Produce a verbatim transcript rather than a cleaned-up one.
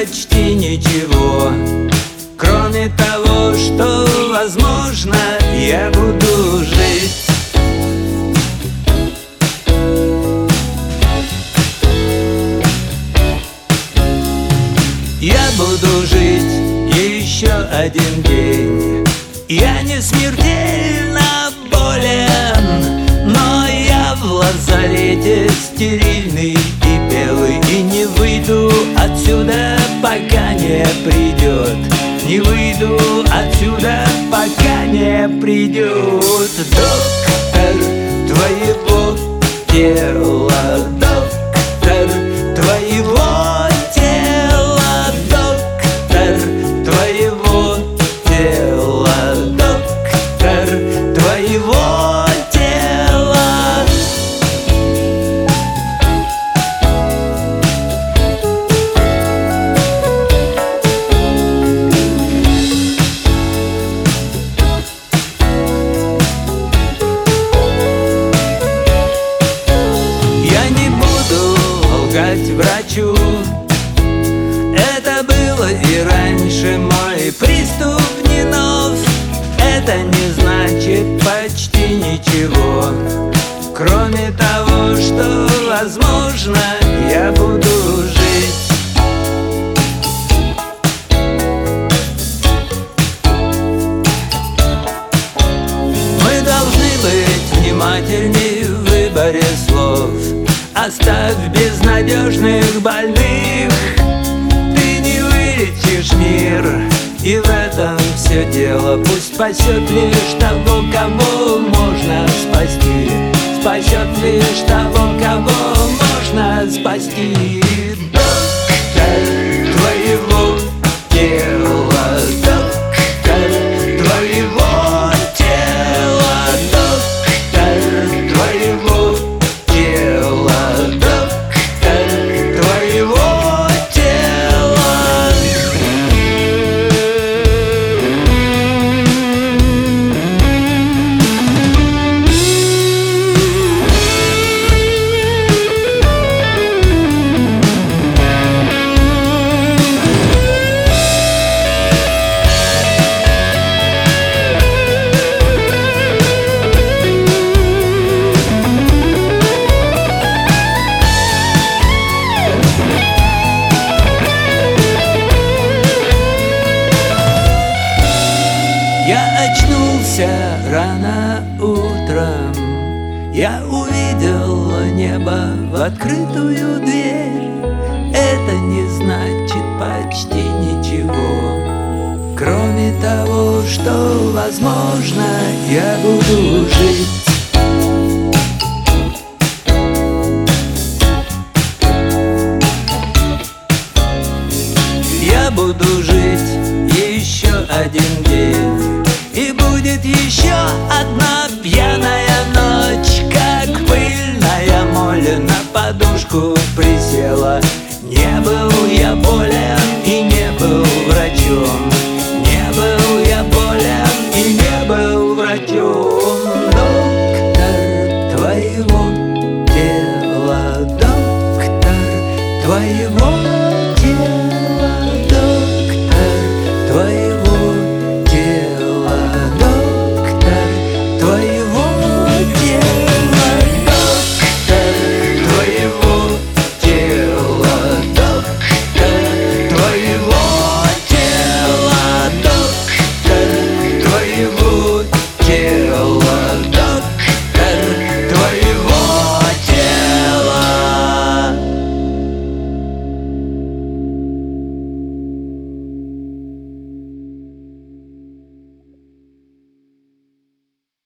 почти ничего, кроме того, что, возможно, я буду жить. Я буду жить еще один день. Я не смертельно болен, но я в лазарете стерильный и белый, и не выйду отсюда, пока не придет. Не выйду отсюда, пока не придет доктор твоего тела, доктор твоего тела, доктор твоего тела, доктор твоего тела. Я не буду лгать врачу, это было и раньше, мой приступ не нов. Это не значит почти ничего, кроме того, что, возможно, я буду жить. Мы должны быть внимательнее в выборе слов. Оставь безнадежных больных, ты не вылечишь мир, и в этом все дело. Пусть спасет лишь того, кого можно спасти, спасет лишь того, кого можно спасти. Доктор твоего тела, доктор твоего тела, доктор твоего тела, доктор твоего тела. Я очнулся рано утром, я увидел небо в открытую дверь. Это не значит почти ничего, кроме того, что, возможно, я буду жить. Я буду жить еще один день, и будет еще одна пьяная ночь, как пыльная моль на подушку присела. Не был я болен и не был врачом, не был я болен и не был врачом. Доктор твоего тела, доктор твоего